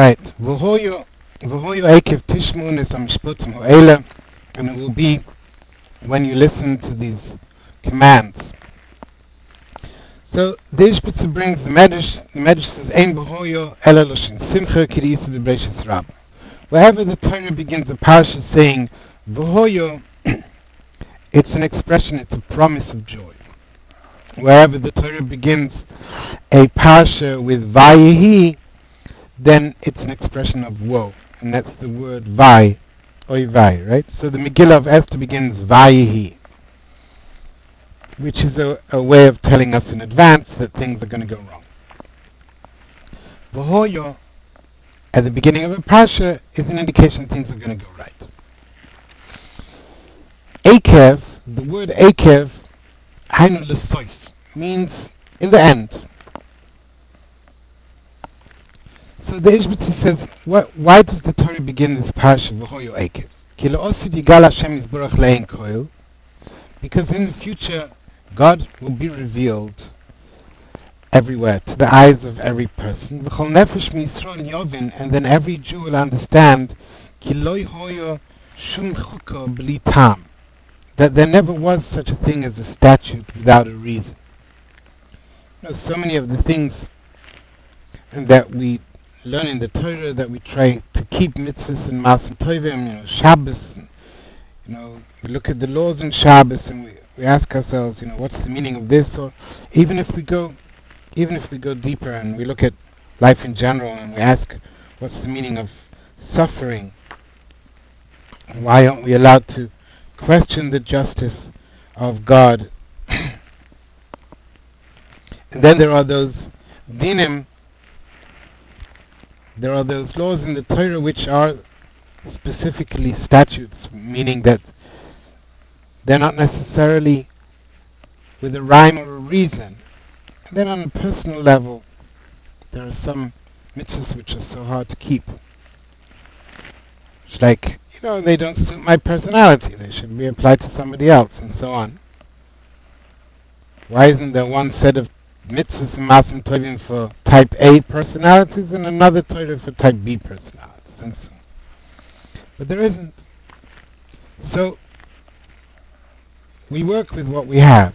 Right. V'hoyo ekev tishmun es amishpotim ho'ela, and it will be when you listen to these commands. So the Ishbitzer brings the Medrash. The Medrash says, "Ein b'hoyo ela loshin simcha kirisa b'breshis rab." Wherever the Torah begins a parsha saying v'hoyo, it's an expression, it's a promise of joy. Wherever the Torah begins a parsha with vayehi, then it's an expression of woe, and that's the word vai, oy vai, right? So the Megillah of Esther begins vayehi, which is a way of telling us in advance that things are going to go wrong. V'hoyo, at the beginning of a parsha, is an indication things are going to go right. Akev, the word akev, hainu l'soif, means in the end. So the Ishbitzer says, why does the Torah begin this parsha, V'hoyo akev? Ki le'osid yigal Hashem yisborach le'en koil, because in the future, God will be revealed everywhere, to the eyes of every person. V'chol nefesh miYisrael yovin, and then every Jew will understand, Ki lo hoyo shum chuka b'li tam, that there never was such a thing as a statute without a reason. So many of the things that we learn in the Torah, that we try to keep mitzvahs and masim tovim, Shabbos, and, we look at the laws in Shabbos and we ask ourselves, what's the meaning of this? Or even if we go deeper and we look at life in general and we ask, what's the meaning of suffering? Why aren't we allowed to question the justice of God? And then there are those dinim, there are those laws in the Torah which are specifically statutes, meaning that they're not necessarily with a rhyme or a reason. And then on a personal level, there are some mitzvahs which are so hard to keep. It's like, they don't suit my personality. They should be applied to somebody else, and so on. Why isn't there one set of mitzvahs and masim tovim for type A personalities and another Torah for type B personalities, and so on? But there isn't. So we work with what we have.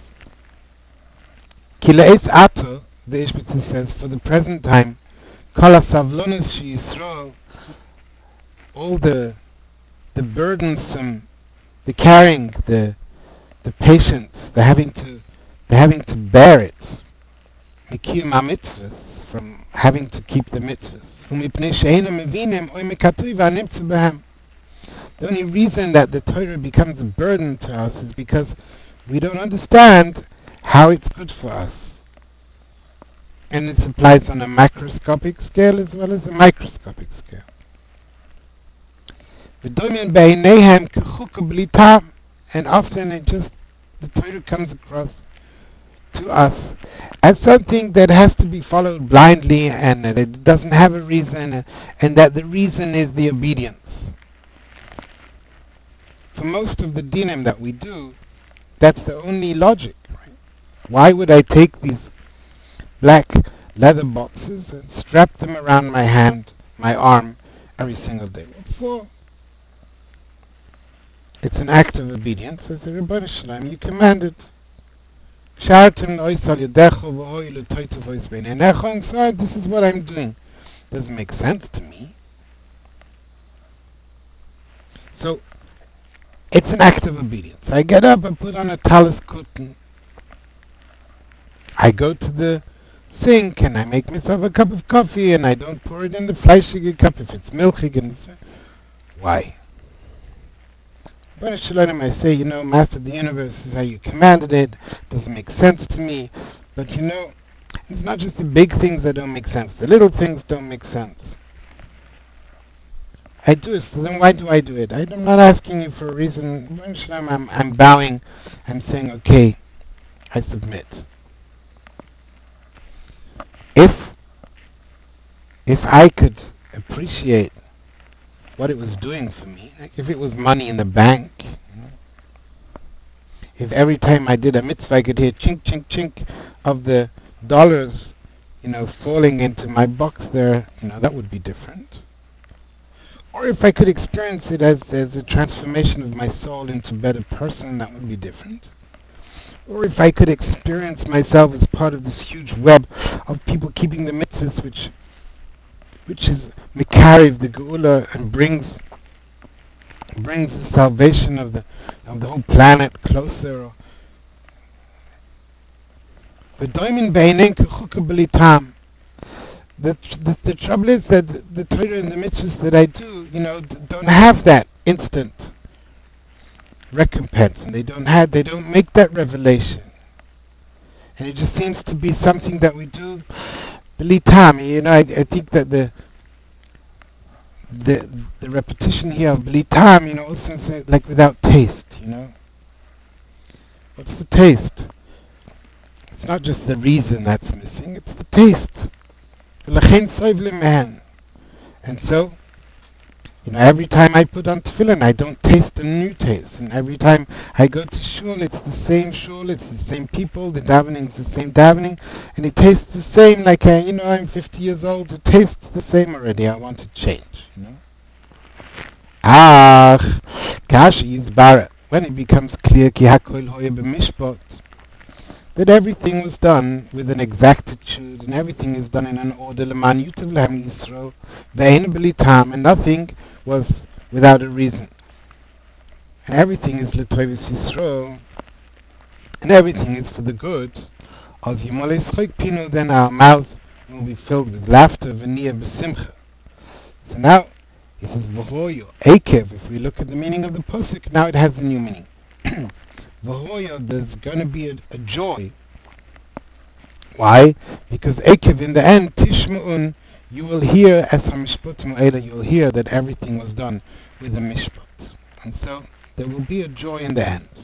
Kileis ato, the Ishbitzer says, for the present time, kol hasavlonos she Yisrael, all the burdensome, the carrying, the patience, the having to bear it, mikiyum ha-mitzvahs, from having to keep the mitzvahs. The only reason that the Torah becomes a burden to us is because we don't understand how it's good for us. And it applies on a macroscopic scale as well as a microscopic scale. And often the Torah comes across to us as something that has to be followed blindly and that it doesn't have a reason, and that the reason is the obedience. For most of the dinim that we do, that's the only logic. Right? Why would I take these black leather boxes and strap them around my hand, my arm, every single day? For it's an act of obedience, as the Rebbeinu Shalom, you commanded. This is what I'm doing. Doesn't make sense to me. So it's an act of obedience. I get up, I put on a talis kuten. I go to the sink and I make myself a cup of coffee, and I don't pour it in the fleischige cup if it's milchig. Why? I say, Master of the Universe, this is how you commanded it. Doesn't make sense to me. But it's not just the big things that don't make sense. The little things don't make sense. I do it, so then why do I do it? I'm not asking you for a reason. I'm bowing. I'm saying, okay, I submit. If I could appreciate what it was doing for me, like if it was money in the bank, if every time I did a mitzvah I could hear chink, chink, chink of the dollars, falling into my box there, that would be different. Or if I could experience it as a transformation of my soul into a better person, that would be different. Or if I could experience myself as part of this huge web of people keeping the mitzvahs, which is Mekariv, the Geula, and brings the salvation of the whole planet closer. The trouble is that the Torah and the mitzvahs that I do, don't have that instant recompense, and they don't make that revelation, and it just seems to be something that we do belitam. I think that the repetition here of belitam, also says like without taste. What's the taste? It's not just the reason that's missing; it's the taste. And so, every time I put on tefillin, I don't taste a new taste. And every time I go to shul, it's the same shul, it's the same people, the davening is the same davening, and it tastes the same. Like, I'm 50 years old, it tastes the same already. I want to change, Kashi is bara. When it becomes clear, ki hakol hoye b'mishpat, that everything was done with an exactitude, and everything is done in an order, l'man yutav lahem Yisrael, ve'ein b'litam, and nothing was without a reason. And everything is l'toivus Yisrael, and everything is for the good. As yimolei schok pinu, then our mouths will be filled with laughter, v'niyah b'simcha. So now, he says, v'hoyo, ekev, if we look at the meaning of the pasuk, now it has a new meaning. V'hoyo, there's going to be a joy. Why? Because ekev, in the end, tishma'un, you will hear, as ha-mishpatim eila, you'll hear that everything was done with a mishpat. And so, there will be a joy in the end.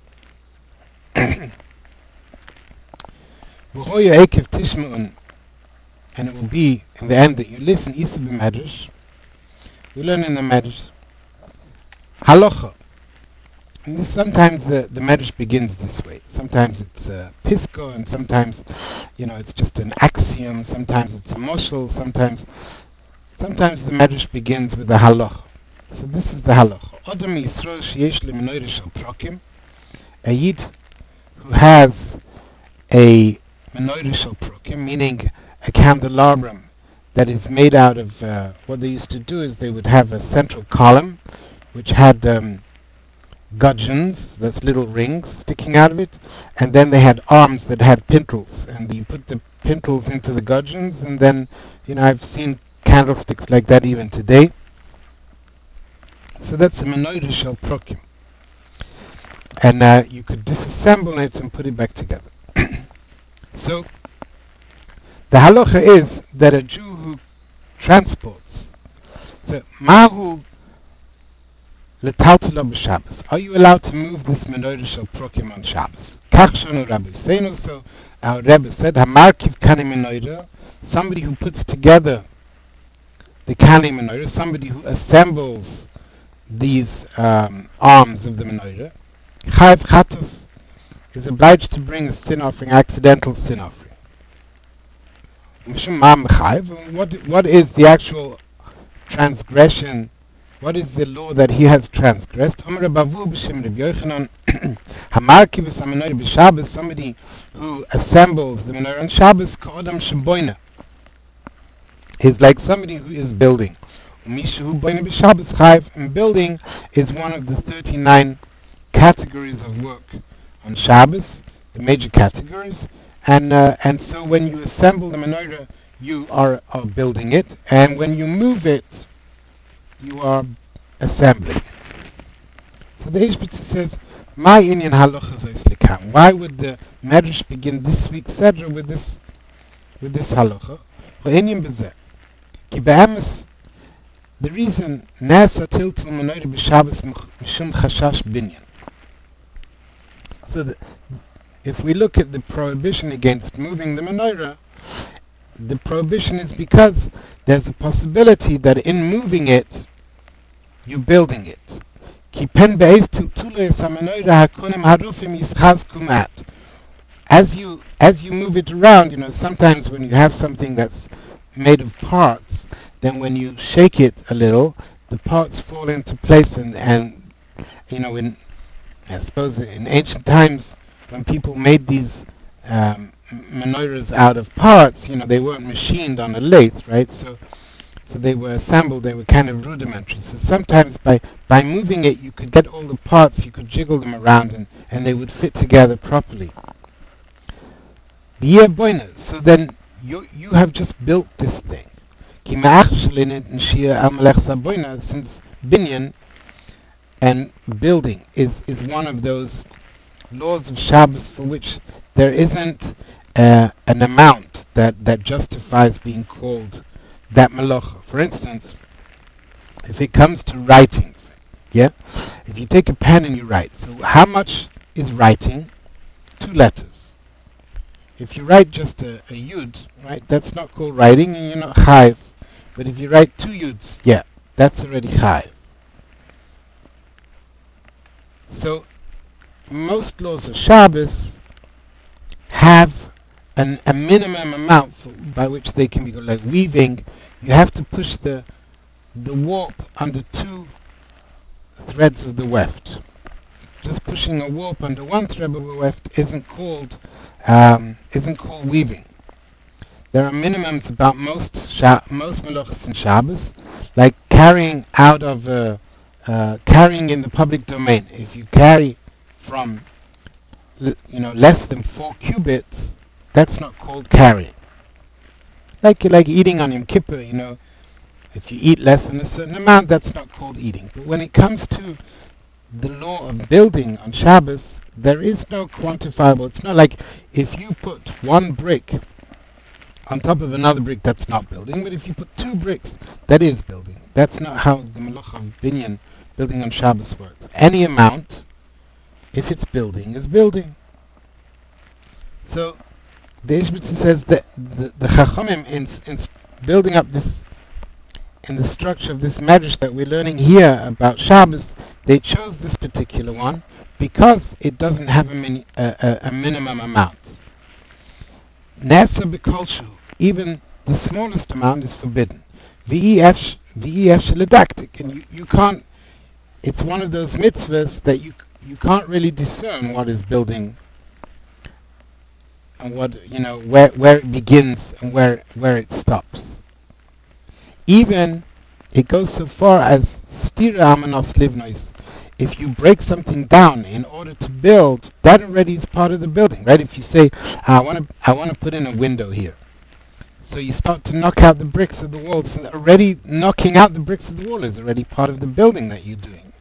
V'hoyo ekev tishma'un, and it will be in the end that you listen, isa b'medrash. We learn in the medrash, halacha. And this, sometimes the medrash begins this way. Sometimes it's pisko, and sometimes, it's just an axiom. Sometimes it's a moshel. Sometimes the medrash begins with the halacha. So this is the halacha. Adam Yisrael sheyesh le'menorah shel prokim, a yid who has a menorah shel prokim, meaning a candelabrum that is made out of, what they used to do is they would have a central column which had gudgeons, that's little rings sticking out of it, and then they had arms that had pintles, and you put the pintles into the gudgeons, and then, I've seen candlesticks like that even today. So that's a menorah shel prokim. And you could disassemble it and put it back together. So, the halacha is that a Jew who transports, so mahu letaltula b'Shabbos, are you allowed to move this menorah shel prokim on Shabbos? Kach shonu Rabbi Seinu, so our Rebbe said, hamarkiv kani menorah, somebody who puts together the kani menorah, somebody who assembles these arms of the menorah, chayv chatos, is obliged to bring a sin offering, accidental sin offering. What is the actual transgression? What is the law that he has transgressed? Somebody who assembles the menorah on Shabbos, is like somebody who is building. And building is one of the 39 categories of work on Shabbos, the major categories. And so when you assemble the menorah, you are building it, and when you move it, you are assembling it. So the Ishbitzer says, "My inyan halacha zois likam." Why would the medrash begin this week's sedra with this halacha? Inyan bezeh ki be'emes, the reason nasa tiltul menorah b'Shabbos mishum chashash binyan. So if we look at the prohibition against moving the menorah, the prohibition is because there's a possibility that in moving it, you're building it. as you move it around, sometimes when you have something that's made of parts, then when you shake it a little, the parts fall into place, and in I suppose in ancient times when people made these menorahs out of parts, they weren't machined on a lathe, right? So they were assembled, they were kind of rudimentary. So sometimes by moving it, you could get all the parts, you could jiggle them around, and they would fit together properly. So then you have just built this thing. Since binyan and building is one of those laws of Shabbos for which there isn't an amount that justifies being called that malacha. For instance, if it comes to writing, yeah, if you take a pen and you write, so how much is writing? 2 letters. If you write just a yud, right, that's not called writing, and you're not chayv. But if you write 2 yuds, yeah, that's already chayv. So most laws of Shabbos have a minimum amount by which they can be good. Like weaving, you have to push the warp under 2 threads of the weft. Just pushing a warp under 1 thread of the weft isn't called weaving. There are minimums about most melachos in Shabbos, like carrying out of carrying in the public domain. If you carry from less than 4 cubits, that's not called carrying. Like eating on Yom Kippur, if you eat less than a certain amount, that's not called eating. But when it comes to the law of building on Shabbos, there is no quantifiable. It's not like if you put 1 brick on top of another brick, that's not building. But if you put 2 bricks, that is building. That's not how the Melacha of Binyan, building on Shabbos, works. Any amount, if it's building, is building. So the Ishbitzer says that the Chachamim in building up this, in the structure of this medrash that we're learning here about Shabbos, they chose this particular one because it doesn't have a minimum amount. Nesa b'kolshu, even the smallest amount is forbidden. V'ef sheledaktik, and you can't. It's one of those mitzvahs that you can't really discern what is building and what where it begins and where it stops. Even it goes so far as stira amanos livnois. If you break something down in order to build, that already is part of the building, right? If you say, I want to put in a window here, so you start to knock out the bricks of the wall. So already knocking out the bricks of the wall is already part of the building that you're doing.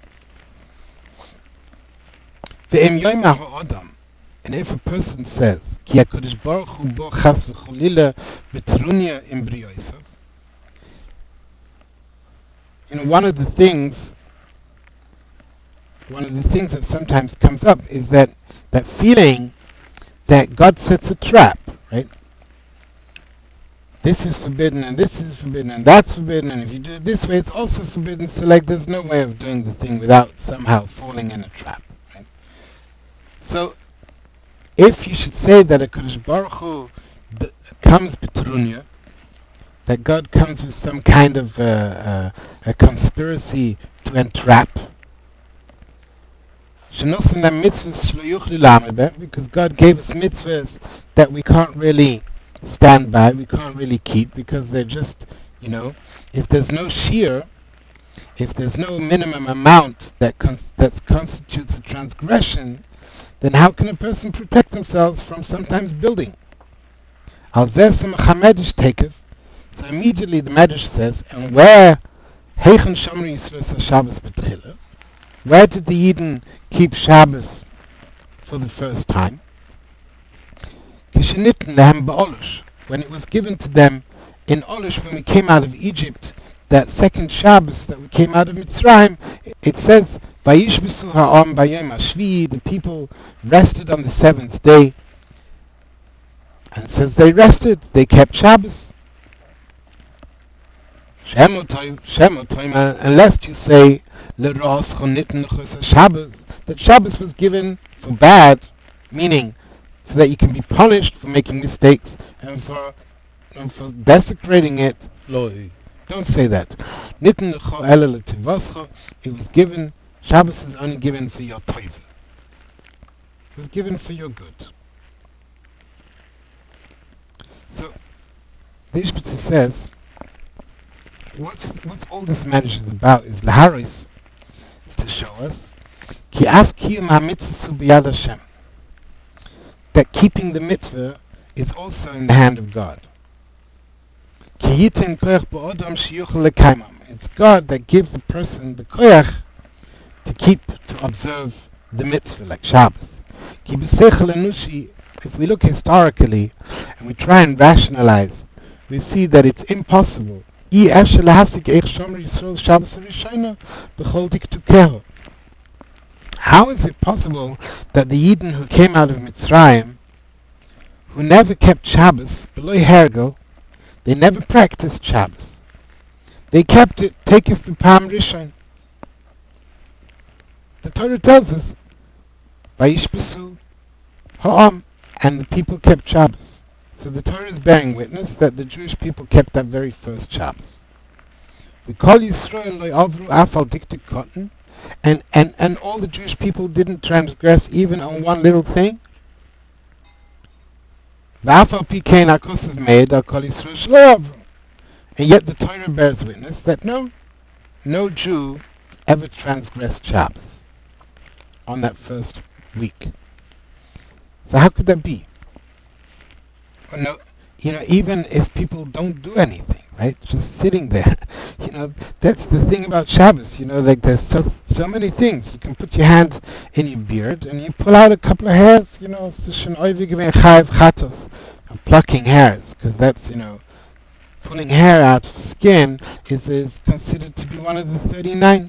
And if a person says, Ki HaKadosh Baruch Hu bo chas v'cholila betrunya im briyosav, one of the things that sometimes comes up is that feeling that God sets a trap, right? This is forbidden, and this is forbidden, and that's forbidden, and if you do it this way, it's also forbidden. So, there's no way of doing the thing without somehow falling in a trap, right? So, if you should say that a Kadosh Baruch Hu comes betrunya, that God comes with some kind of a conspiracy to entrap, because God gave us mitzvahs that we can't really stand by, we can't really keep, because they're just, if there's no shear, if there's no minimum amount that constitutes a transgression, then how can a person protect themselves from sometimes building? So immediately the Medrash says, and where where did the Yidden keep Shabbos for the first time? When it was given to them in Olush, when we came out of Egypt, that second Shabbos that we came out of Mitzrayim, it says, Vayishbesu ha'am bayom hashvi, the people rested on the 7th day. And since they rested, they kept Shabbos. Unless you say that Shabbos was given for bad, meaning so that you can be punished for making mistakes and for desecrating it. Loi. Don't say that. Nitten lecho ela letivoscho. It was given. Shabbos is only given for your toiv. It was given for your good. So the Ishbitzer says, what's all this marriage is about is laharis, is to show us ki af kiyum ha-mitzvah b'yad Hashem, that keeping the mitzvah is also in the hand of God. Ki yitin koyach ba'odam sheyuchel lekaimam. It's God that gives the person the koyach to keep, to observe the mitzvah, like Shabbos. Ki b'seichel enushi, if we look historically and we try and rationalize, we see that it's impossible. How is it possible that the Yidden who came out of Mitzrayim, who never kept Shabbos, below Hergel, they never practiced Shabbos. They kept it, takef b'pam rishon. The Torah tells us, Vayishbesu ha'am, and the people kept Shabbos. So the Torah is bearing witness that the Jewish people kept that very first Shabbos. We call Yisrael lo avru afal diktik cotton, and all the Jewish people didn't transgress even on one little thing. V'afal pikein akosav meid al kol Yisrael shlo avru. And yet the Torah bears witness that no Jew ever transgressed Shabbos on that first week. So how could that be? Well, no, even if people don't do anything, right? Just sitting there, that's the thing about Shabbos. Like there's so many things. You can put your hand in your beard and you pull out a couple of hairs. Plucking hairs, because that's pulling hair out of skin is considered to be one of the 39.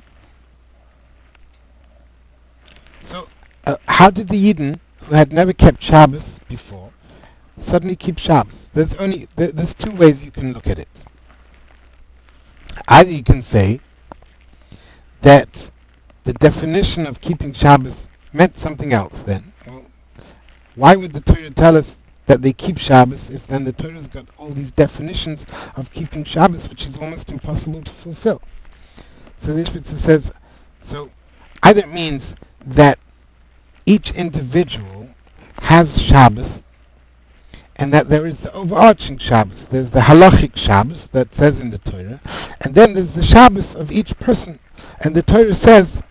So how did the Yidden who had never kept Shabbos before suddenly keep Shabbos? There's two ways you can look at it. Either you can say that the definition of keeping Shabbos meant something else then. Well, why would the Torah tell us that they keep Shabbos if then the Torah's got all these definitions of keeping Shabbos, which is almost impossible to fulfill? So the Ishbitzer says, so either it means that each individual has Shabbos, and that there is the overarching Shabbos. There's the halachic Shabbos that says in the Torah, and then there's the Shabbos of each person. And the Torah says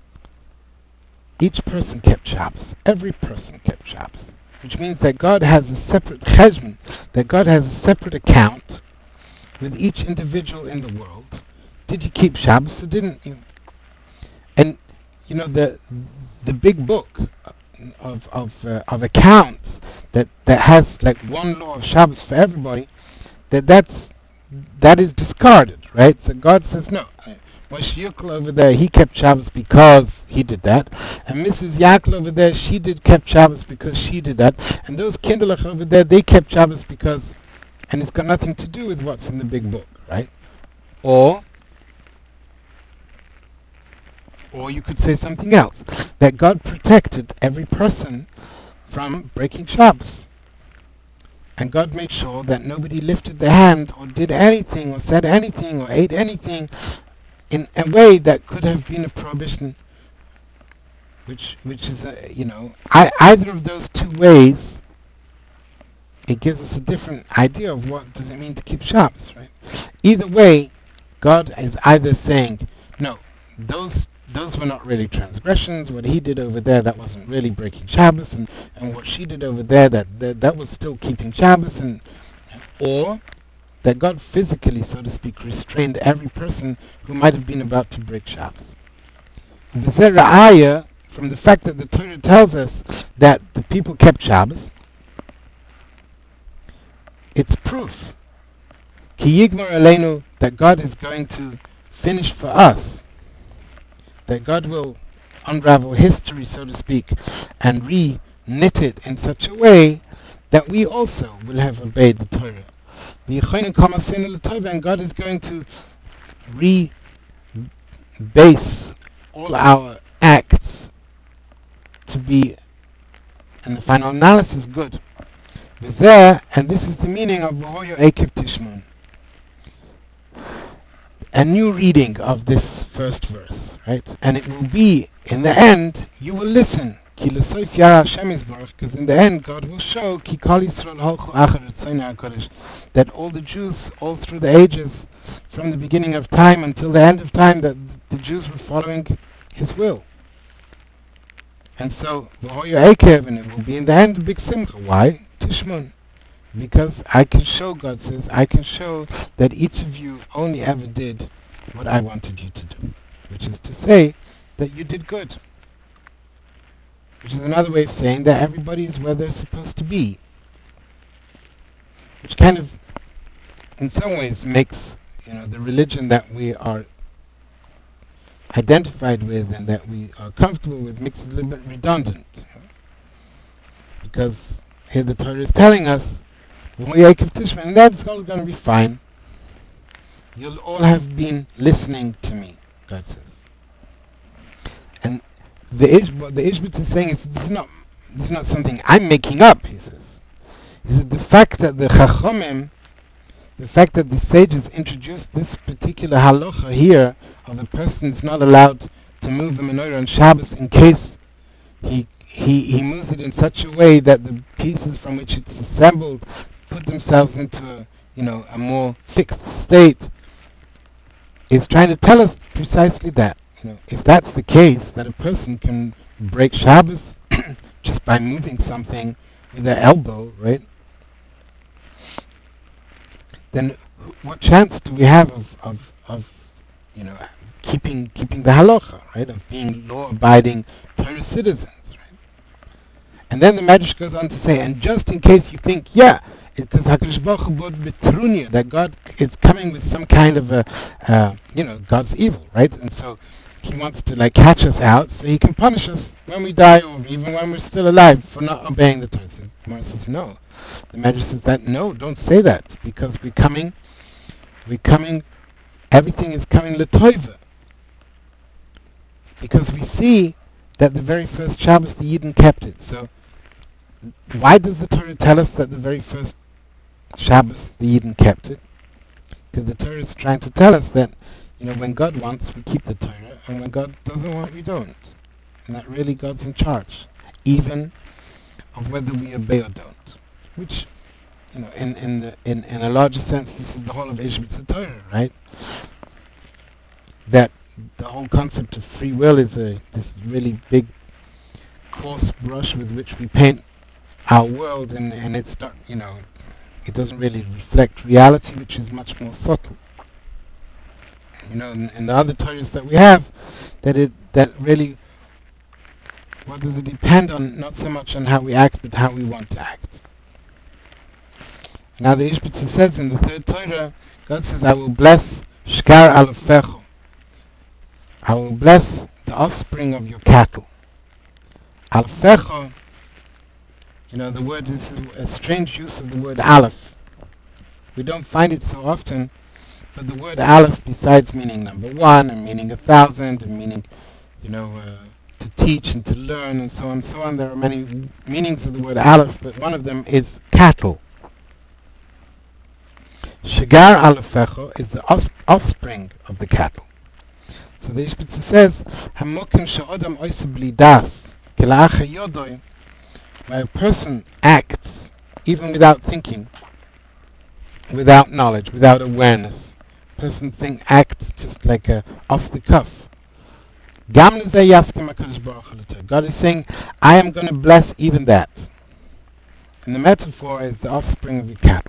each person kept Shabbos. Every person kept Shabbos. Which means that God has a separate cheshbon, that God has a separate account with each individual in the world. Did you keep Shabbos or didn't you? And the big book of accounts that has like one law of Shabbos for everybody, that is discarded, right? So God says no. Moshe Yukla over there, he kept Shabbos because he did that, and Mrs. Yakla over there, she kept Shabbos because she did that, and those Kinderlach over there, they kept Shabbos because, and it's got nothing to do with what's in the big book, right? Or you could say something else, that God protected every person from breaking Shabbos. And God made sure that nobody lifted their hand or did anything or said anything or ate anything in a way that could have been a prohibition, which is, either of those two ways, it gives us a different idea of what does it mean to keep Shabbos, right? Either way, God is either saying, no, those were not really transgressions. What he did over there, that wasn't really breaking Shabbos, and what she did over there, that was still keeping Shabbos, or that God physically, so to speak, restrained every person who might have been about to break Shabbos. B'zer ra'aya, from the fact that the Torah tells us that the people kept Shabbos, it's proof, ki yigmar aleinu, that God is going to finish for us, that God will unravel history, so to speak, and re-knit it in such a way that we also will have obeyed the Torah. And God is going to rebase all our acts to be and the final analysis good. V'zeh, and this is the meaning of V'hoyo Ekev Tishmon. A new reading of this first verse, right? And it will be, in the end, you will listen. Ki l'soif yara Hashem Yisborach, because in the end, God will show Ki kol Yisrael holchu achar Ritzono HaKodesh, that all the Jews, all through the ages, from the beginning of time until the end of time, that the Jews were following His will. And so, V'hoyo Ekev, and it will be in the end a big simcha. Why? Tishmon. Because I can show, God says, I can show that each of you only ever did what I wanted you to do. Which is to say that you did good. Which is another way of saying that everybody is where they're supposed to be. Which kind of, in some ways, makes the religion that we are identified with and that we are comfortable with, makes it a little bit redundant. Because here the Torah is telling us, and that's all going to be fine. You'll all have been listening to me, God says. And the Ishbitz is saying this is not something I'm making up, he says. He says the fact that the Chachomim, the fact that the sages introduced this particular halacha here of a person is not allowed to move a menorah on Shabbos in case he moves it in such a way that the pieces from which it's assembled put themselves into a more fixed state, is trying to tell us precisely that. If that's the case, that a person can break Shabbos just by moving something with their elbow, right? Then what chance do we have of keeping the halacha, right? Of being law-abiding Torah citizens, right? And then the Medrash goes on to say, and just in case you think, because HaKadosh Baruch Hu bod betrunya, that God is coming with some kind of God's evil, right? And so He wants to catch us out so He can punish us when we die or even when we're still alive for not obeying the Torah. So Gemara says no. The Medrash says that no, don't say that, because we're coming, everything is coming l'toiva. Because we see that the very first Shabbos the Yidden kept it. So why does the Torah tell us that the very first Shabbos the Yidden kept it? Because the Torah is trying to tell us that when God wants, we keep the Torah, and when God doesn't want, we don't. And that really God's in charge, even of whether we obey or don't. Which, in a larger sense, this is the whole of Ishbitz Torah, right? That the whole concept of free will is this really big, coarse brush with which we paint our world, and it's not, it doesn't really reflect reality, which is much more subtle. And the other Torahs that we have, that really, what does it depend on? Not so much on how we act, but how we want to act. Now the Ishbitzer says in the third Torah, God says, I will bless Shkar Alefecho. I will bless the offspring of your cattle. Alefecho, the word, this is a strange use of the word Aleph. We don't find it so often, but the word Aleph, besides meaning number one, and meaning 1,000, and meaning, to teach and to learn, and so on, there are many meanings of the word Aleph, but one of them is cattle. Shigar Alefecho is the offspring of the cattle. So the Ishbitzer says, Hamokim she'odam oise bli das, kela'acha yodoi, where a person acts, even without thinking, without knowledge, without awareness. A person acts just like off the cuff. God is saying, I am going to bless even that. And the metaphor is the offspring of your cattle.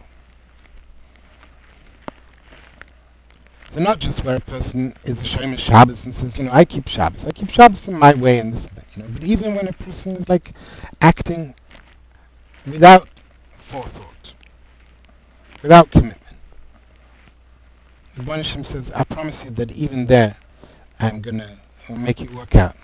So not just where a person is a Shomer Shabbos and says, I keep Shabbos in my way and this and that, but even when a person is acting without forethought, without commitment. The Rebbeinu Shem says, I promise you that even there, I'm going to make it work out.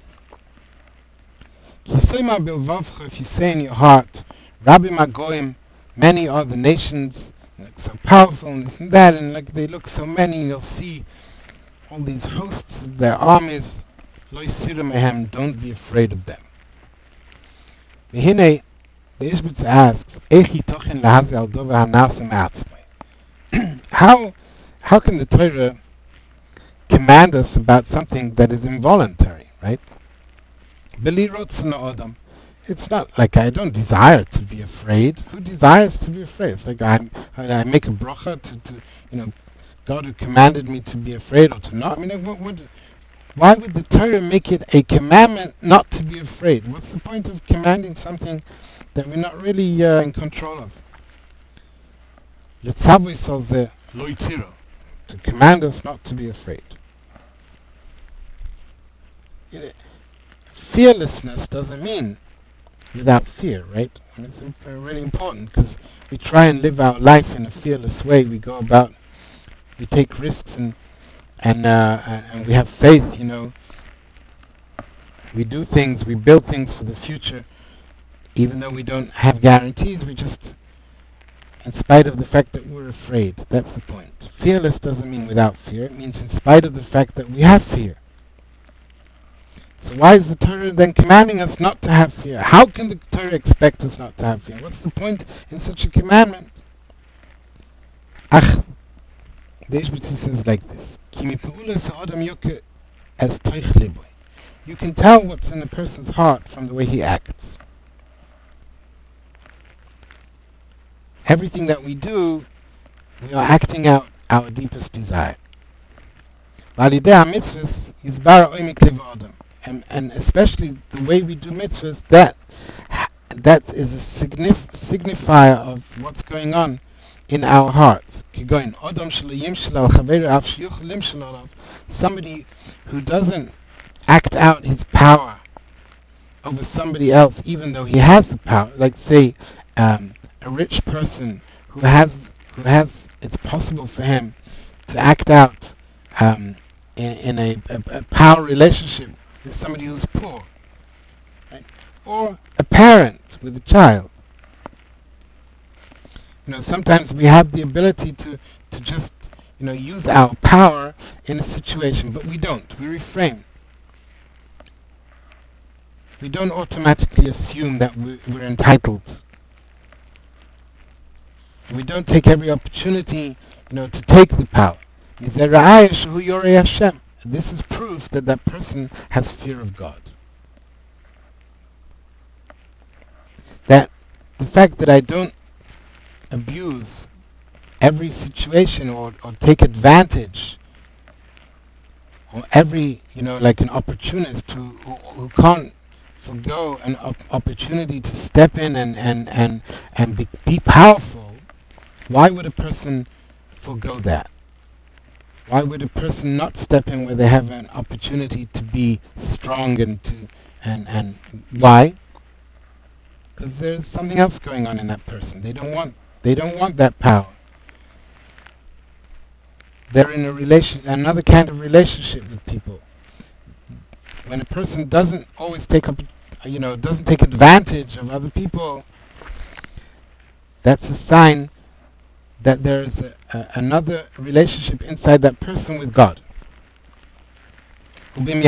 If you say in your heart, Rabbi Magoim, many are the nations, so powerful and this and that, and they look so many, you'll see all these hosts of their armies. Lo yisiru mehem, don't be afraid of them. V'hinei, the Ishbitz asks, Eichi tochin lahazi al dova hanasim atzmai. How can the Torah command us about something that is involuntary, right? Beli rotzen odam. It's not like I don't desire to be afraid. Who desires to be afraid? It's like I make a bracha to God who commanded me to be afraid or to not. I mean, why would the Torah make it a commandment not to be afraid? What's the point of commanding something that we're not really in control of? Letzavu sells the loitiro, to command us not to be afraid. Fearlessness doesn't mean without fear, right? And it's really important because we try and live our life in a fearless way. We go about, we take risks and we have faith, We do things, we build things for the future, even though we don't have guarantees. We just, in spite of the fact that we're afraid. That's the point. Fearless doesn't mean without fear. It means in spite of the fact that we have fear. So why is the Torah then commanding us not to have fear? How can the Torah expect us not to have fear? What's the point in such a commandment? Ach, the Ishbitzi says like this. You can tell what's in a person's heart from the way he acts. Everything that we do, we are acting out our deepest desire. And especially the way we do mitzvahs, that is a signifier of what's going on in our hearts. Somebody who doesn't act out his power over somebody else, even though he has the power. Like say, a rich person who has, it's possible for him to act out in a power relationship with somebody who's poor, right? Or a parent with a child. Sometimes we have the ability to just use our power in a situation, but we don't. We refrain. We don't automatically assume that we're entitled. We don't take every opportunity, to take the power. This is proof that that person has fear of God. That the fact that I don't abuse every situation or take advantage, or every, like an opportunist who can't forgo an opportunity to step in and be powerful. Why would a person forgo that? Why would a person not step in where they have an opportunity to be strong and why? Because there's something else going on in that person. They don't want that power. They're in another kind of relationship with people. When a person doesn't always doesn't take advantage of other people, that's a sign that there's another relationship inside that person with God. And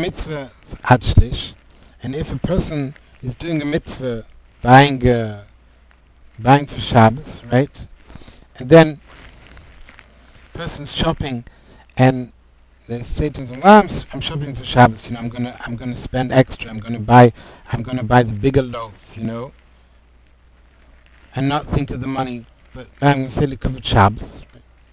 if a person is doing a mitzvah, buying for Shabbos, right? And then person's shopping, and they say to them, "Well, I'm shopping for Shabbos. I'm gonna spend extra. I'm gonna buy the bigger loaf, and not think of the money, but I'm going to say likavut Shabbos."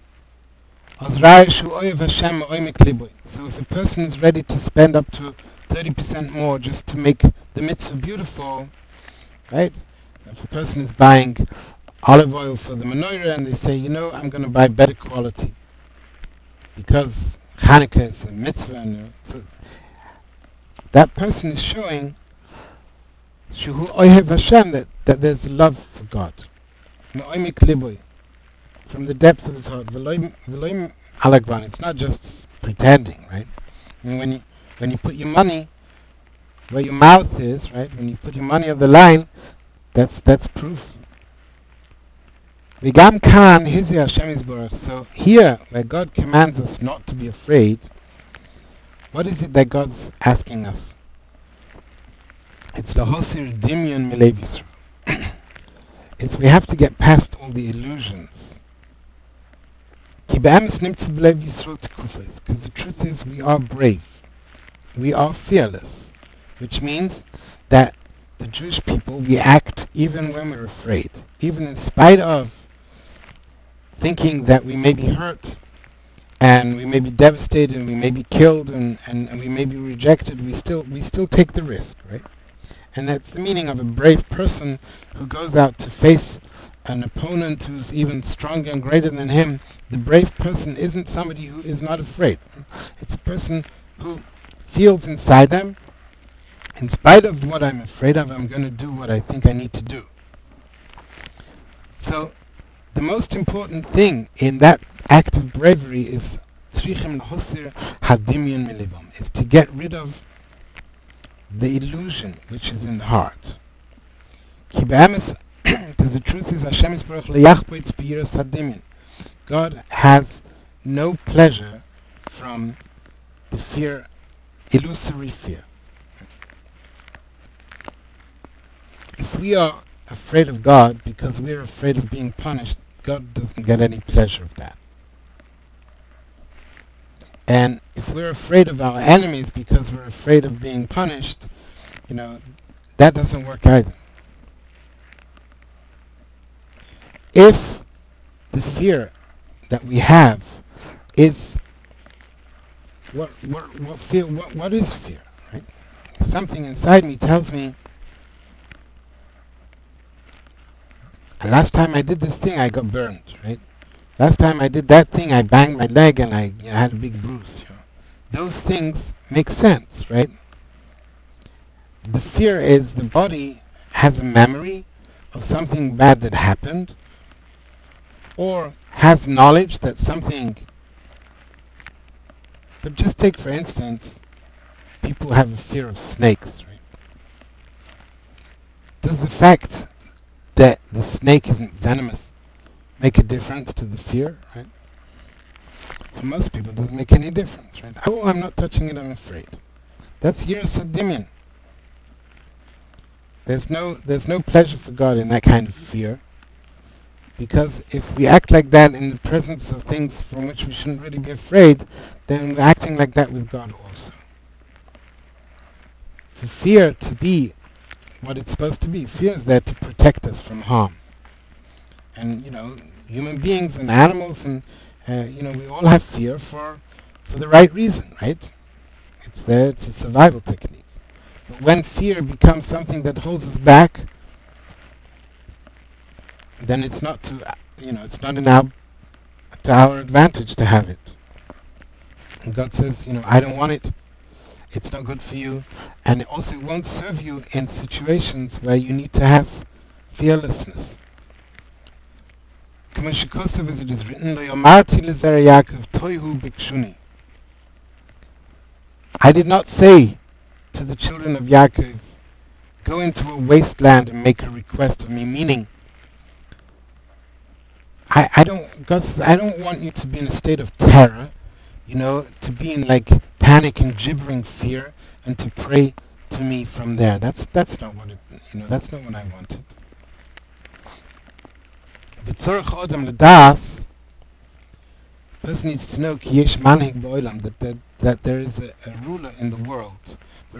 So if a person is ready to spend up to 30% more just to make the mitzvah beautiful, right? If a person is buying olive oil for the menorah and they say, I'm going to buy better quality because Hanukkah is a mitzvah, so that person is showing Shuhu Ohev Hashem, that there's love for God. From the depth of his heart. V'loim alagvan. It's not just pretending, right? I mean, when you put your money where your mouth is, right? When you put your money on the line, that's proof. V'gam kan hizi Hashem yisborach. So here, where God commands us not to be afraid, what is it that God's asking us? It's the Hosir Dimyon Milev Yisrael. It's we have to get past all the illusions. Ki be'emes nimtzu b'lev Yisrael tekufos. Because the truth is, we are brave. We are fearless. Which means that the Jewish people, we act even when we're afraid. Even in spite of thinking that we may be hurt, and we may be devastated, and we may be killed, and we may be rejected, we still take the risk, right? And that's the meaning of a brave person who goes out to face an opponent who's even stronger and greater than him. The brave person isn't somebody who is not afraid. It's a person who feels inside them, in spite of what I'm afraid of, I'm going to do what I think I need to do. So the most important thing in that act of bravery is tzrichim l'hosir hadimyon milibam, is to get rid of the illusion which is in the heart. Because the truth is, Hashem is baruch leyachpoitz b'yiras hadimyon. God has no pleasure from the fear, illusory fear. If we are afraid of God because we're afraid of being punished, God doesn't get any pleasure of that. And if we're afraid of our enemies because we're afraid of being punished, that doesn't work either. If the fear that we have is what is fear, right? Something inside me tells me, last time I did this thing, I got burned, right? Last time I did that thing, I banged my leg and I had a big bruise. Those things make sense, right? The fear is the body has a memory of something bad that happened, or has knowledge that something... But just take, for instance, people have a fear of snakes, right? Does the fact that the snake isn't venomous make a difference to the fear, right? For most people, it doesn't make any difference, right? Oh, I'm not touching it, I'm afraid. That's yiras hadimyon. There's no pleasure for God in that kind of fear, because if we act like that in the presence of things from which we shouldn't really be afraid, then we're acting like that with God also. For fear to be what it's supposed to be, fear is there to protect us from harm. And human beings and animals, and we all have fear for the right reason, right? It's there. It's a survival technique. But when fear becomes something that holds us back, then it's not it's not to our advantage to have it. And God says, I don't want it. It's not good for you, and also it won't serve you in situations where you need to have fearlessness. As it is written, I did not say to the children of Yaakov, go into a wasteland and make a request of me, meaning God says, I don't want you to be in a state of terror, to be in like panic and gibbering fear, and to pray to me from there. That's not what that's not what I wanted. B'tzorach odam l'das, person needs to know ki yesh manhig ba'olam, that there is a ruler in the world.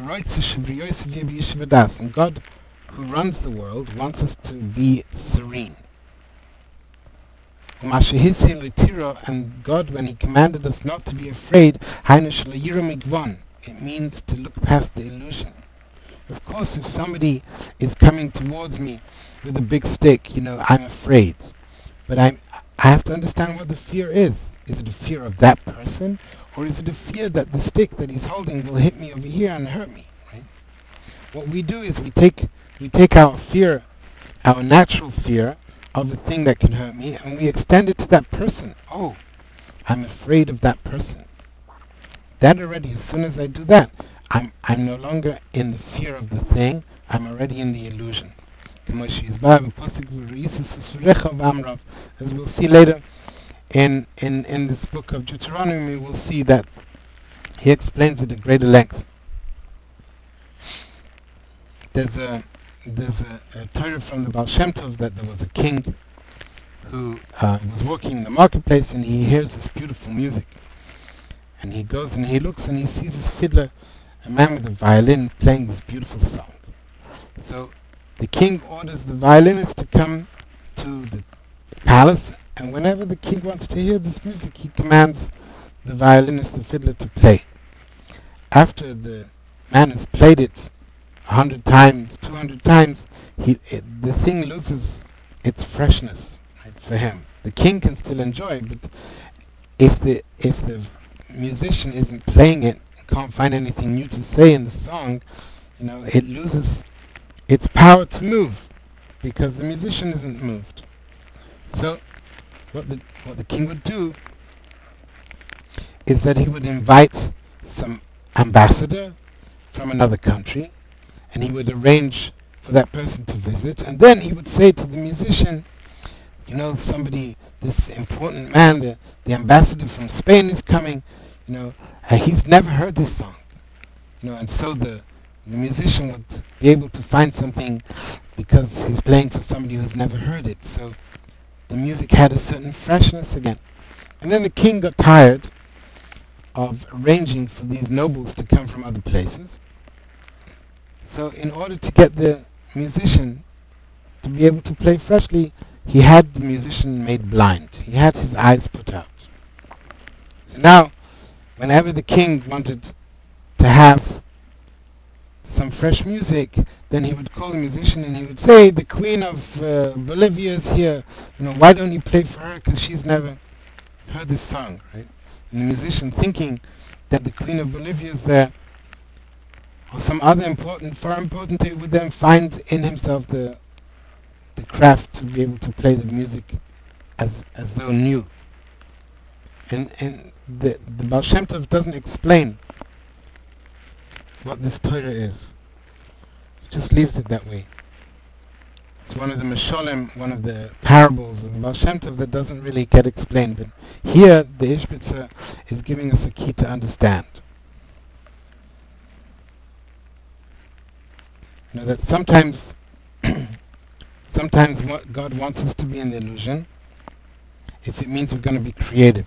And God, who runs the world, wants us to be serene. And God, when He commanded us not to be afraid, it means to look past the illusion. Of course, if somebody is coming towards me with a big stick, I'm afraid. But I have to understand what the fear is. Is it a fear of that person? Or is it a fear that the stick that he's holding will hit me over here and hurt me? Right? What we do is we take our fear, our natural fear of a thing that can hurt me, and we extend it to that person. Oh, I'm afraid of that person. That already, as soon as I do that, I'm no longer in the fear of the thing. I'm already in the illusion. As we'll see later in this book of Deuteronomy, we'll see that he explains it at greater length. There's a Torah from the Baal Shem Tov that there was a king who was walking in the marketplace, and he hears this beautiful music. And he goes and he looks and he sees this fiddler, a man with a violin, playing this beautiful song. So the king orders the violinist to come to the palace, and whenever the king wants to hear this music, he commands the violinist, the fiddler, to play. After the man has played it 100 times, 200 times, the thing loses its freshness, right, for him. The king can still enjoy it, but if the musician isn't playing it, can't find anything new to say in the song, it loses its power to move because the musician isn't moved. So what the king would do is that he would invite some ambassador from another country, and he would arrange for that person to visit, and then he would say to the musician, this important man, the ambassador from Spain is coming, he's never heard this song, and so the musician would be able to find something because he's playing for somebody who's never heard it. So the music had a certain freshness again. And then the king got tired of arranging for these nobles to come from other places. So in order to get the musician to be able to play freshly, he had the musician made blind. He had his eyes put out. So now, whenever the king wanted to have some fresh music, then he would call the musician and he would say, the queen of Bolivia is here, why don't you play for her, because she's never heard this song, right? And the musician, thinking that the queen of Bolivia is there, or some other foreign potentate, would then find in himself the craft to be able to play the music as though new. And the Baal Shem Tov doesn't explain what this Torah is. It just leaves it that way. It's one of the Mesholim, one of the parables of the Baal Shem Tov that doesn't really get explained. But here, the Ishbitzer is giving us a key to understand. That sometimes what God wants us to be in the illusion, if it means we're going to be creative.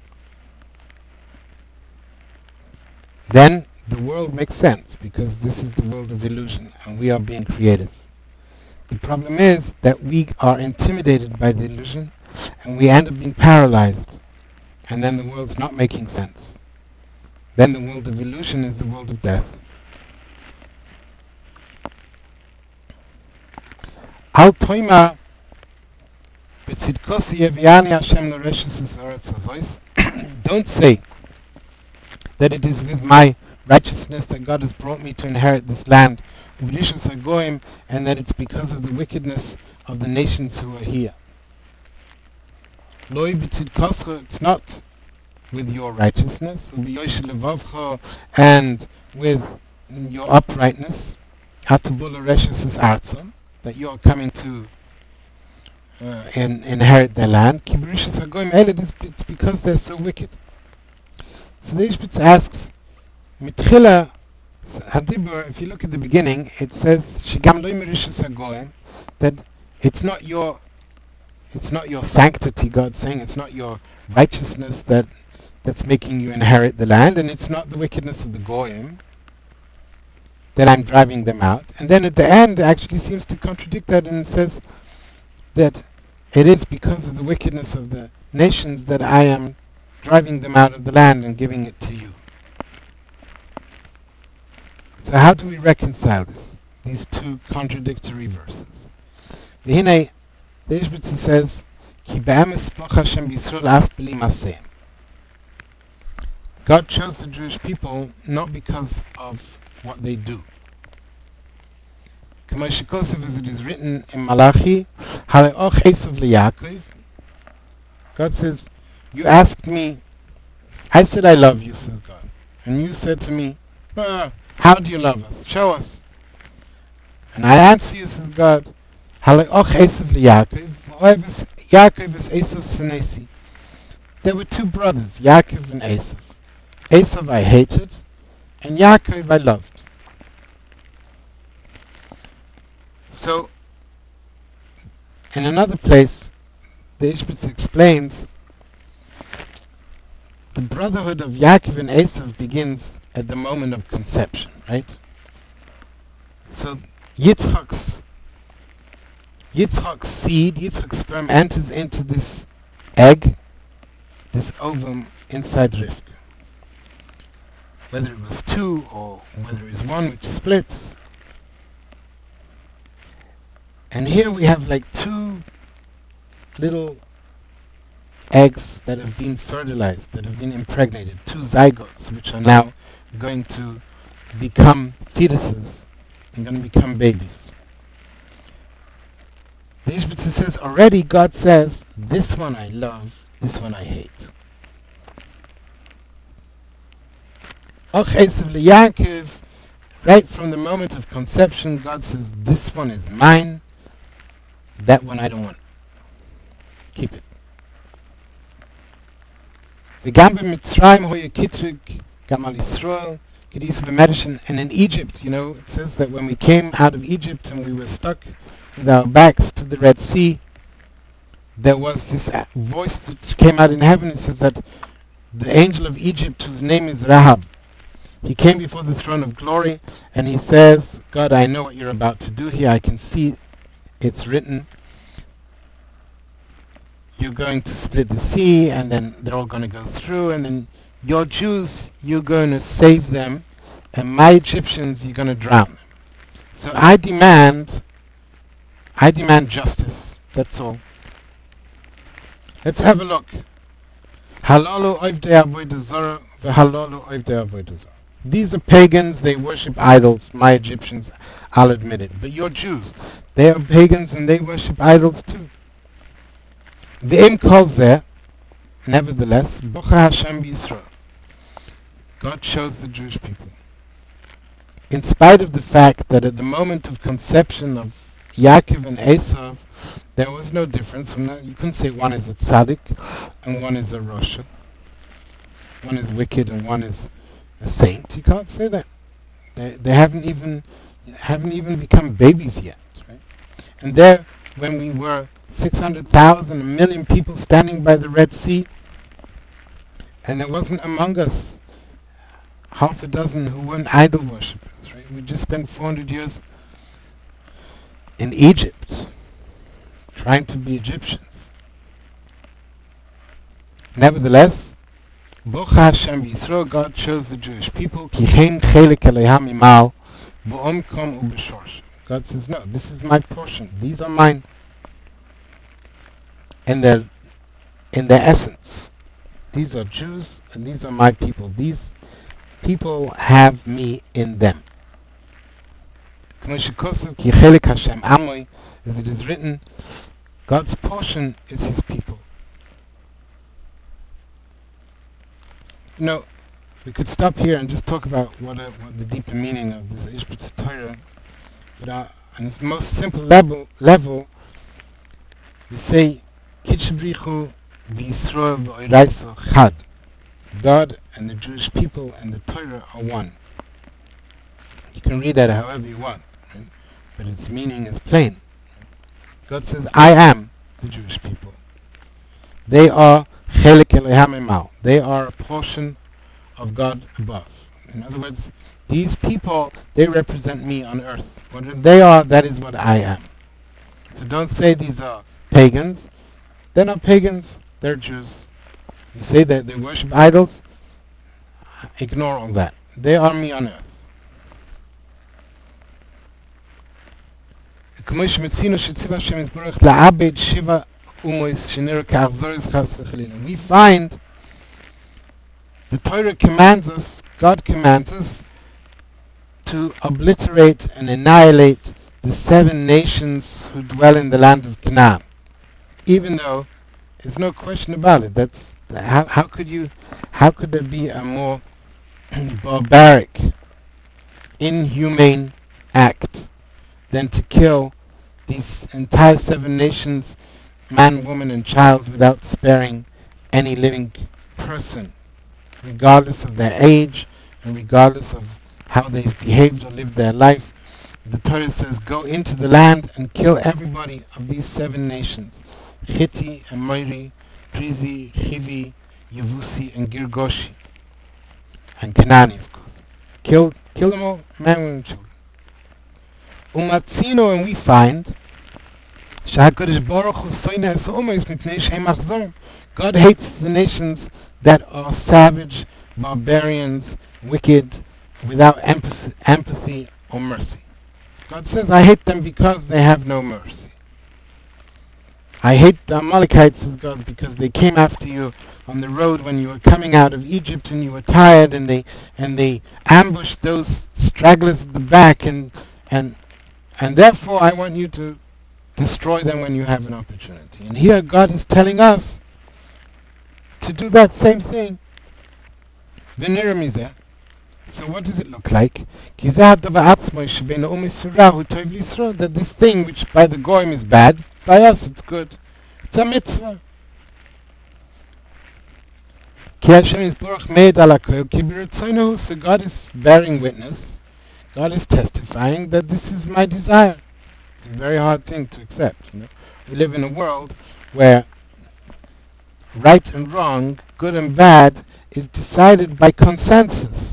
Then the world makes sense, because this is the world of illusion and we are being creative. The problem is that we are intimidated by the illusion and we end up being paralyzed, and then the world's not making sense. Then the world of illusion is the world of death. Al toima b'tzidkosi yeviani Hashem l'reshus ha'aretz hazois. Don't say that it is with my righteousness that God has brought me to inherit this land, and that it's because of the wickedness of the nations who are here. It's not with your righteousness, and with your uprightness, that you are coming to inherit their land. It's because they're so wicked. So the Ishbitz asks, Mitchila Hadibur, if you look at the beginning, it says Shigam loy merishus hagoyim, that it's not your sanctity, God's saying, it's not your righteousness that's making you inherit the land, and it's not the wickedness of the goyim that I'm driving them out. And then at the end, it actually seems to contradict that, and it says that it is because of the wickedness of the nations that I am driving them out of the land and giving it to you. So how do we reconcile these two contradictory verses? V'hinei, the Ishbitzer says, Ki be'emes boch Hashem b'Yisrael af b'li maseh. God chose the Jewish people not because of what they do. K'mo shekosev, as it is written in Malachi, Hale'och Esav liYaakov. God says, you asked me, I said I love you, says God. And you said to me, how do you love us? Show us. And I answer you, says God, Hale'och Esav liYaakov, Yaakov is Esav's senesi. There were two brothers, Yaakov and Esav. Esav I hated, and Yaakov I loved. So, in another place, the Ishbitz explains the brotherhood of Yaakov and Esav begins at the moment of conception, right? So Yitzchak's seed, Yitzchak's sperm enters into this egg, this ovum inside Rivka. Whether it was two or whether it was one which splits. And here we have like two little eggs that have been fertilized, that have been impregnated, two zygotes which are now going to become fetuses and going to become babies. The Ishbitzer says already God says, this one I love, this one I hate. Och Esav Yaakov, right from the moment of conception, God says, this one is mine, that one I don't want. Keep it. וגם במצרים הויה קטרוג, גם על ישראל, כדיס במדשן, and in Egypt, you know, it says that when we came out of Egypt and we were stuck with our backs to the Red Sea, there was this voice that came out in heaven. It says that the angel of Egypt, whose name is Rahab, he came before the throne of glory and he says, God, I know what you're about to do here. I can see it's written. You're going to split the sea, and then they're all going to go through, and then your Jews, you're going to save them, and my Egyptians, you're going to drown them. So I demand justice. That's all. Let's have a look. Halalu oivdei avodah zarah, v'halalu oivdei avodah zarah. These are pagans. They worship idols. My Egyptians, I'll admit it. But your Jews, they are pagans and they worship idols too. V'im kol zeh, nevertheless, bocha Hashem b'Yisrael. God chose the Jewish people. In spite of the fact that at the moment of conception of Yaakov and Esav, there was no difference. You couldn't say one is a tzaddik and one is a rasha. One is wicked and one is a saint. You can't say that. They haven't even become babies yet. Right? And there, when we were 600,000, 1 million people standing by the Red Sea, and there wasn't among us half a dozen who weren't idol worshippers. Right? We just spent 400 years in Egypt trying to be Egyptians. Nevertheless, Bocha Hashem Yisrael, God chose the Jewish people. God says, no, this is my portion. These are mine. In their essence, these are Jews and these are my people. These people have me in them. As it is written, God's portion is his people. You know, we could stop here and just talk about what the deeper meaning of this Ishbitz Torah. But on its most simple level, we say, Kitshbrichu v'Yisrael v'Oiraiso chad. God and the Jewish people and the Torah are one. You can read that however you want, right? But its meaning is plain. God says, I am the Jewish people. They are chelik Elohim Imal. They are a portion of God above. In other words, these people, they represent me on earth. What they are, that is what I am. So don't say these are pagans. They're not pagans, they're Jews. You say that they worship idols, ignore all that. They are me on earth. We find the Torah commands us, God commands us, to obliterate and annihilate the 7 nations who dwell in the land of Canaan. Even though there's no question about it. How could there be a more barbaric, inhumane act than to kill these entire 7 nations, man, woman, and child, without sparing any living person, regardless of their age and regardless of how they've behaved or lived their life. the Torah says, go into the land and kill everybody of these 7 nations. Chiti, Amori, Prizi, Chivi, Yevusi, and Girgoshi. And Kanani, of course. Kill them all, men, women, and children. Umatzino, and we find, ShaHaKadosh Baruch Hu soine es umayis mipnei shehem achzorim. God hates the nations that are savage, barbarians, wicked, without empathy or mercy. God says, I hate them because they have no mercy. I hate the Amalekites, says God, because they came after you on the road when you were coming out of Egypt and you were tired, and they ambushed those stragglers at the back, and therefore I want you to destroy them when you have an opportunity. And here God is telling us to do that same thing. V'niramizeh. So what does it look like? That this thing which by the Goyim is bad, by us it's good. It's a mitzvah. So God is bearing witness, God is testifying that this is my desire. It's a very hard thing to accept. We live in a world where right and wrong, good and bad, is decided by consensus.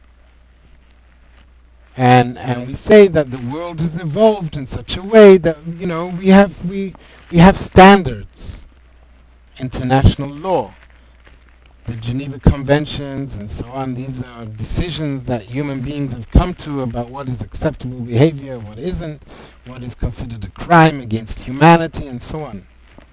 And we say that the world has evolved in such a way that we have standards, international law, the Geneva Conventions, and so on. These are decisions that human beings have come to about what is acceptable behavior, what isn't, what is considered a crime against humanity, and so on.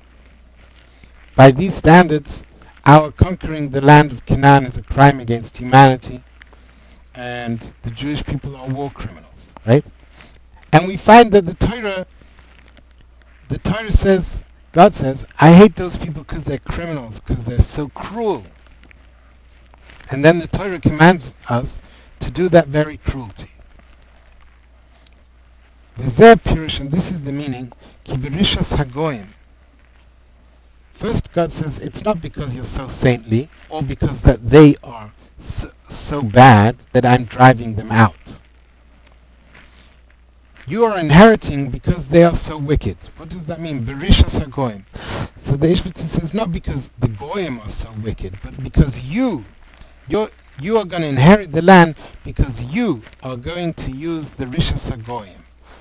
By these standards, our conquering the land of Canaan is a crime against humanity, and the Jewish people are war criminals, right? And we find that the Torah says, God says, I hate those people because they're criminals, because they're so cruel. And then the Torah commands us to do that very cruelty. V'zeh pirush, and this is the meaning, ki berishas hagoyim. First, God says, it's not because you're so saintly, or because that they are so bad that I'm driving them out. You are inheriting because they are so wicked. What does that mean? Berishas hagoyim. So the Ishbitzer says, not because the goyim are so wicked, but because you are going to inherit the land, because you are going to use the rishas hagoyim.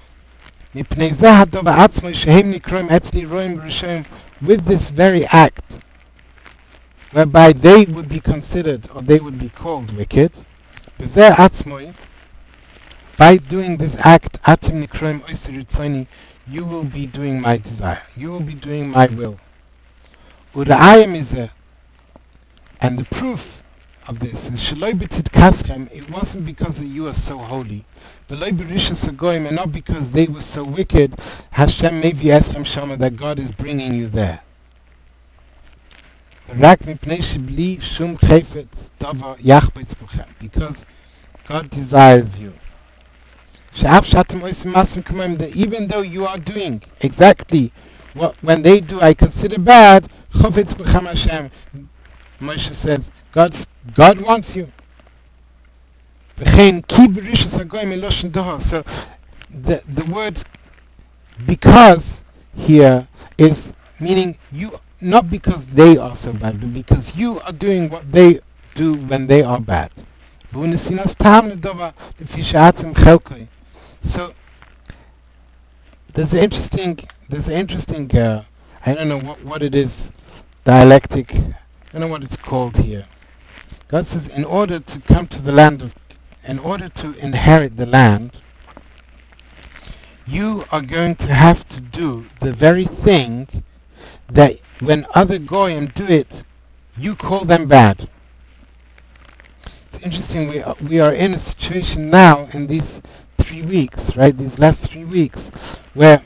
With this very act, whereby they would be considered, or they would be called wicked, by doing this act, you will be doing my desire, you will be doing my will. And the proof of this is it wasn't because you are so holy, and not because they were so wicked, Hashem that God is bringing you there. Because God desires you. That even though you are doing exactly what when they do I consider bad, Moshe says, God wants you. So the word because here is meaning you, not because they are so bad, but because you are doing what they do when they are bad. So there's an interesting I don't know what it is, dialectic, I don't know what it's called here. God says, in order to come to the land of, in order to inherit the land, you are going to have to do the very thing that when other goyim do it, you call them bad. It's interesting, we are in a situation now in these 3 weeks, right, these last 3 weeks, where,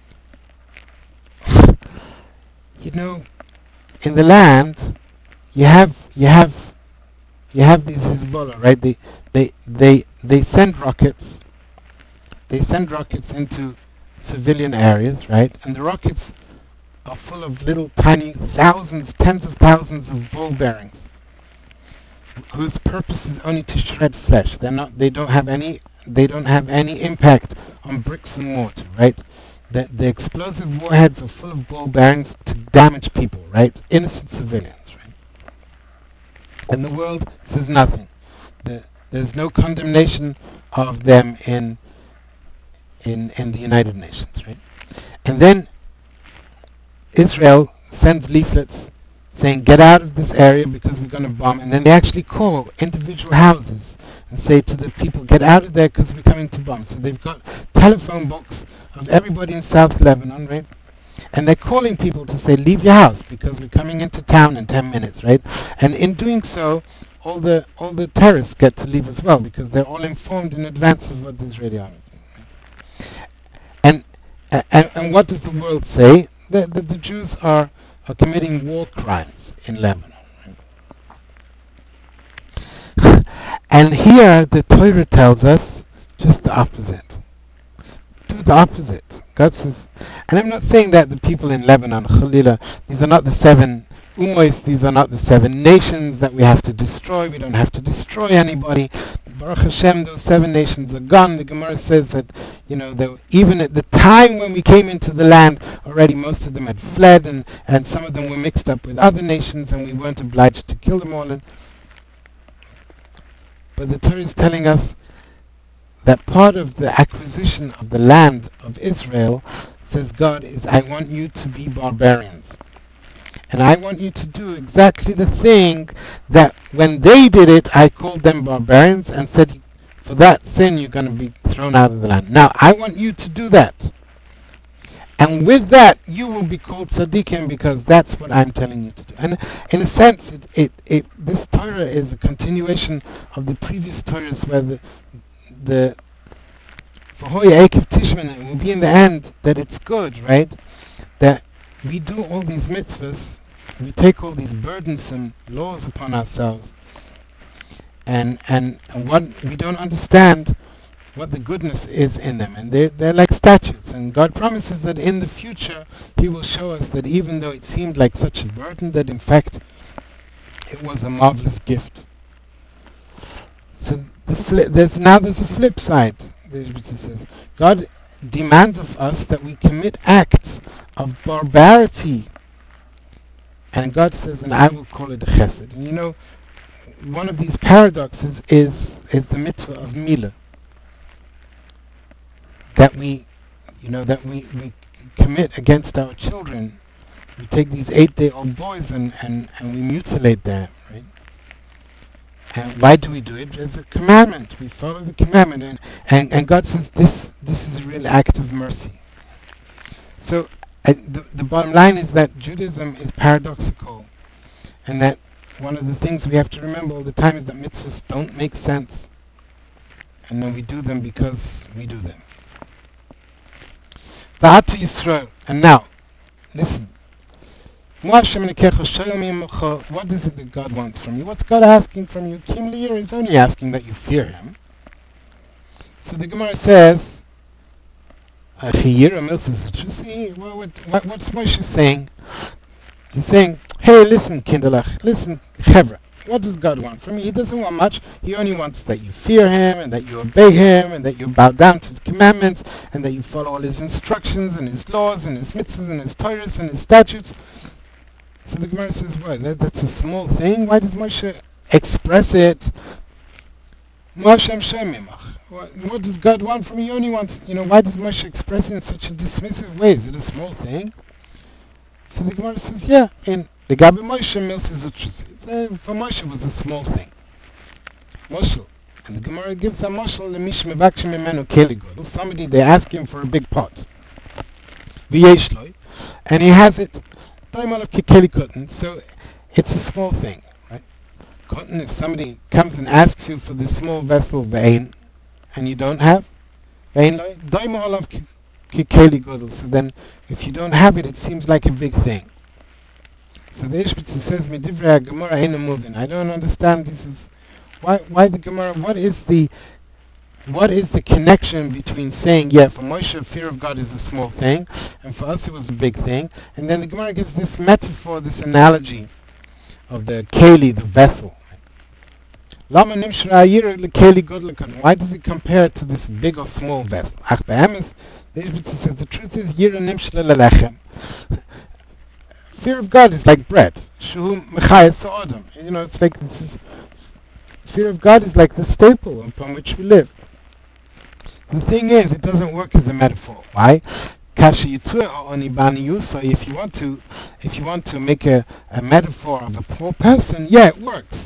in the land, you have these Hezbollah, right? They send rockets. They send rockets into civilian areas, right? And the rockets are full of little tiny thousands, tens of thousands of ball bearings, whose purpose is only to shred flesh. They don't have any they don't have any impact on bricks and mortar, right? The explosive warheads are full of ball bearings to damage people, right? Innocent civilians, right? And the world says nothing. There's no condemnation of them in the United Nations, right? And then Israel sends leaflets saying, get out of this area because we're going to bomb. And then they actually call individual houses and say to the people, get out of there because we're coming to bomb. So they've got telephone books of everybody in South Lebanon, right? And they're calling people to say, leave your house because we're coming into town in 10 minutes, right? And in doing so, all the terrorists get to leave as well because they're all informed in advance of what the Israeli army do. And what does the world say? The Jews are committing war crimes in Lebanon. And here the Torah tells us just the opposite. Do the opposite. God says, and I'm not saying that the people in Lebanon, Khalila, these are not the 7 Umois, these are not the 7 nations that we have to destroy. We don't have to destroy anybody. Baruch Hashem, those 7 nations are gone. The Gemara says that, even at the time when we came into the land, already most of them had fled, and some of them were mixed up with other nations, and we weren't obliged to kill them all. But the Torah is telling us that part of the acquisition of the land of Israel, says God, is I want you to be barbarians. And I want you to do exactly the thing that when they did it, I called them barbarians and said, for that sin, you're going to be thrown out of the land. Now, I want you to do that. And with that, you will be called tzaddikim because that's what I'm telling you to do. And in a sense, this Torah is a continuation of the previous Torahs where the V'hoya Ekev Tishman, it will be in the end that it's good, right? That we do all these mitzvahs, we take all these burdensome laws upon ourselves, and what we don't understand what the goodness is in them, and they're like statutes. And God promises that in the future He will show us that even though it seemed like such a burden, that in fact it was a marvelous gift. So there's a flip side. Says God demands of us that we commit acts of barbarity, and God says, and I will call it a chesed. And one of these paradoxes is the mitzvah of milah, that we commit against our children. We take these 8-day-old boys and we mutilate them, right? And why do we do it? There's a commandment. We follow the commandment, and God says this is a real act of mercy. So the bottom line is that Judaism is paradoxical, and that one of the things we have to remember all the time is that mitzvahs don't make sense, and then we do them because we do them. V'atu Yisrael. And now, listen. What is it that God wants from you? What's God asking from you? Kim Lear is only asking that you fear Him. So the Gemara says, what's Moshe saying? He's saying, hey, listen, Kinderlach, listen, Chevra. What does God want from you? He doesn't want much. He only wants that you fear Him, and that you obey Him, and that you bow down to His commandments, and that you follow all His instructions, and His laws, and His mitzvahs, and His Torahs, and His statutes. So the Gemara says, well, that's a small thing. Why does Moshe express it? What does God want from you? He only wants, why does Moshe express it in such a dismissive way? Is it a small thing? So the Gemara says, yeah, in the Gabi Moshe for Moshe was a small thing. Moshel. And the Gemara gives a moshel lemish mevakshim imenu keli godel. Somebody, they ask him for a big pot. V'yeshloi. And he has it. So it's a small thing, right? Cotton, if somebody comes and asks you for this small vessel vein, and you don't have, so then if you don't have it, it seems like a big thing. So the Ishbitzer says, I don't understand. This is why the Gemara. What is the connection between saying, yeah, for Moshe, fear of God is a small thing, and for us it was a big thing? And then the Gemara gives this metaphor, this analogy of the keli, the vessel. Lama nimshra ayira lekeli godlekan. Why does he compare it to this big or small vessel? Ach be'emes, the Ishbitzi says the truth is yira nimshra lelechem. Fear of God is like bread. Shu mechayes sa'odam. It's like this is, fear of God is like the staple upon which we live. The thing is, it doesn't work as a metaphor. Why? If you want to make a metaphor of a poor person, yeah, it works.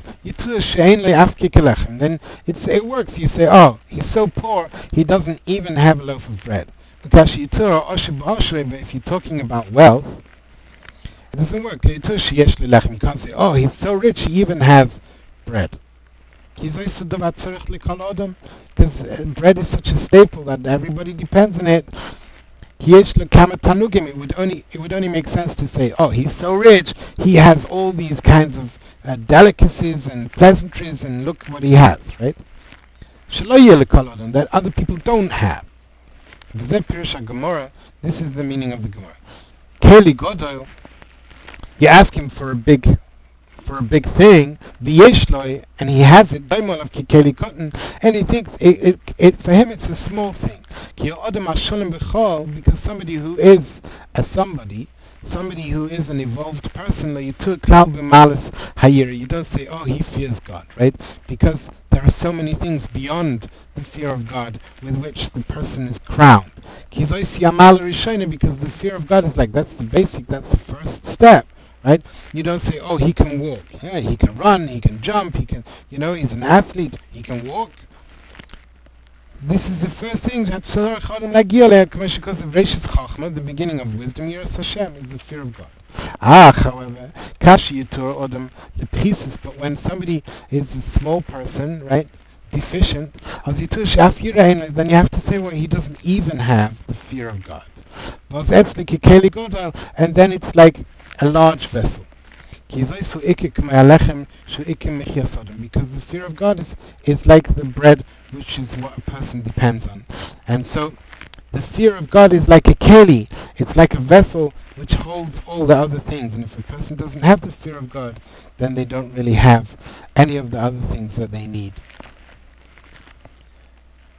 Then it works. You say, oh, he's so poor, he doesn't even have a loaf of bread. But if you're talking about wealth, it doesn't work. You can't say, oh, he's so rich, he even has bread. Because bread is such a staple that everybody depends on it. It would only make sense to say, oh, he's so rich, he has all these kinds of delicacies and pleasantries, and look what he has, right? That other people don't have. This is the meaning of the Gemara. Keli Godol, you ask him for a big thing, and he has it, and he thinks for him it's a small thing. Because somebody who is an evolved person, you don't say, oh, he fears God, right? Because there are so many things beyond the fear of God with which the person is crowned. Because the fear of God is like, that's the first step. Right? You don't say, oh, he can walk. Yeah, he can run, he can jump, he's an athlete, he can walk. This is the first thing that because of Reishis Chachma, the beginning of wisdom, Yiras Hashem, is the fear of God. However, Kashi Yitur Odom, the pieces, but when somebody is a small person, right, deficient, then you have to say, well, he doesn't even have the fear of God. And then it's like a large vessel. Because the fear of God is like the bread, which is what a person depends on. And so the fear of God is like a keli, it's like a vessel which holds all the other things. And if a person doesn't have the fear of God, then they don't really have any of the other things that they need.